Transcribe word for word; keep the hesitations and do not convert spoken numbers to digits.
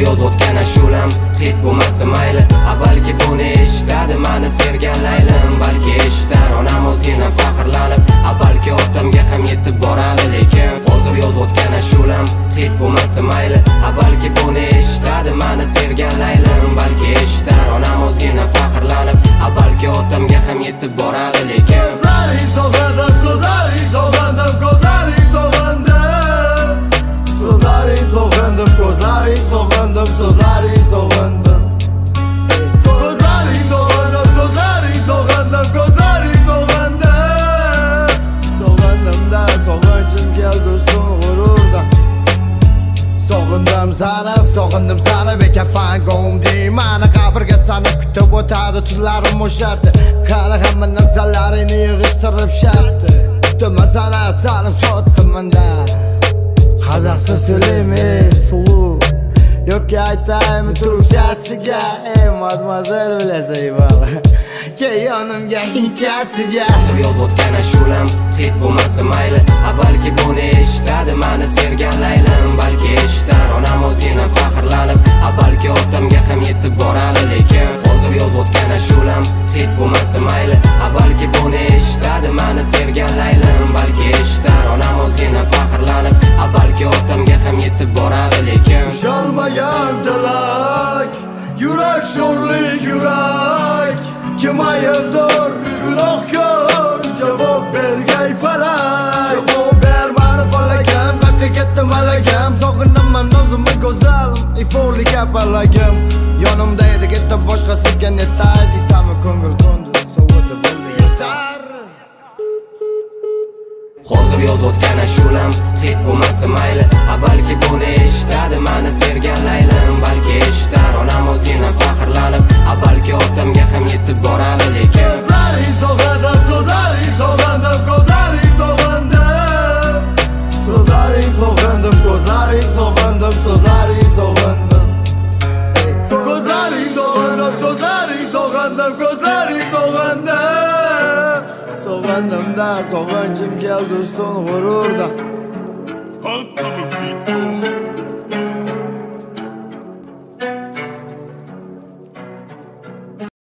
yoz o'tgan ashulam hit bo'lmasa mayli, a balki buni eshitadi mani sevgan laylim. Balki eshitar onam o'zgina faxrlanib, a balki otamga ham yetib boradi. Lekin hozir yoz o'tgan ashulam hit bo'lmasa mayli, a balki buni eshitadi mani sevgan laylim. Balki eshitar onam o'zgina faxrlanib, a balki otamga ham yetib boradi. Lekin So'zlaring sog'indim, so'zlaring sog'indim, ko'zlaring sog'indim. So'zlaring sog'indim, ko'zlaring sog'indim, so'zlaring sog'indim. Ko'zlaring sog'indim, so'zlaring sog'indim, ko'zlaring sog'indim. Sog'indim-da, sog'inchim kel do'stim g'ururdan. Sog'indim sani, sog'indim sani, bekafan qo'mdim. Mani qabrga sani kutib o'tadi tunlarim o'shatdi. Qani hamma narsalaringni yig'ishtirib shartdi. Kutdim sana, salim shodimanda. Қазақша сөйлеме сұлу, yo'q aytaymi turkchasiga. Ey mademoiselle bilasiz bala, kel yonimga hinchasiga. hozir yoz o'tgan ashulam hit bo'lmasa mayli, a balki buni eshitadi mani sevgan laylim. Balki eshitar onam o'zgina faxrlanib, a balki otamga ham yetib boradi. Lekin hozir yoz o'tgan ashulam hit bo'lmasa mayli, a balki buni eshitadi mani sevgan laylim. Balki eshitar onam o'zgina faxrlanib, a balki otamga ham yetib boradi. Lekin Ushalmagan tilak, yurak sho'rlik yurak. Kim aybdor, gunohkor, javob bergay falak. Javob ber mani falakam, vaqti ketdi malakam. Sog'inaman o'zimni go'zalim, iforli kapalagim. Yonimda edi ketdi boshqasiga netay deysami ko'ngil qo'ndi, sovurdi bo'ldi yetar. hozir yoz o'tgan ashulam hit bo'lmasa mayli, a balki buni eshitadi mani sevgan laylim. Balki eshitar onam o'zgina faxrlanib, a balki otamga ham yetib boradi. Lekin So'zlaring sog'indim, so'zlaring sog'indim, ko'zlaring sog'indim. So'zlaring sog'indim, ko'zlaring sog'indim, so'zlaring sog'indim. Ko'zlaring sog'indim, so'zlaring sog'indim, ko'zlaring sog'indim. Sog'indim-da, sog'inchim kel do'stim g'ururdan.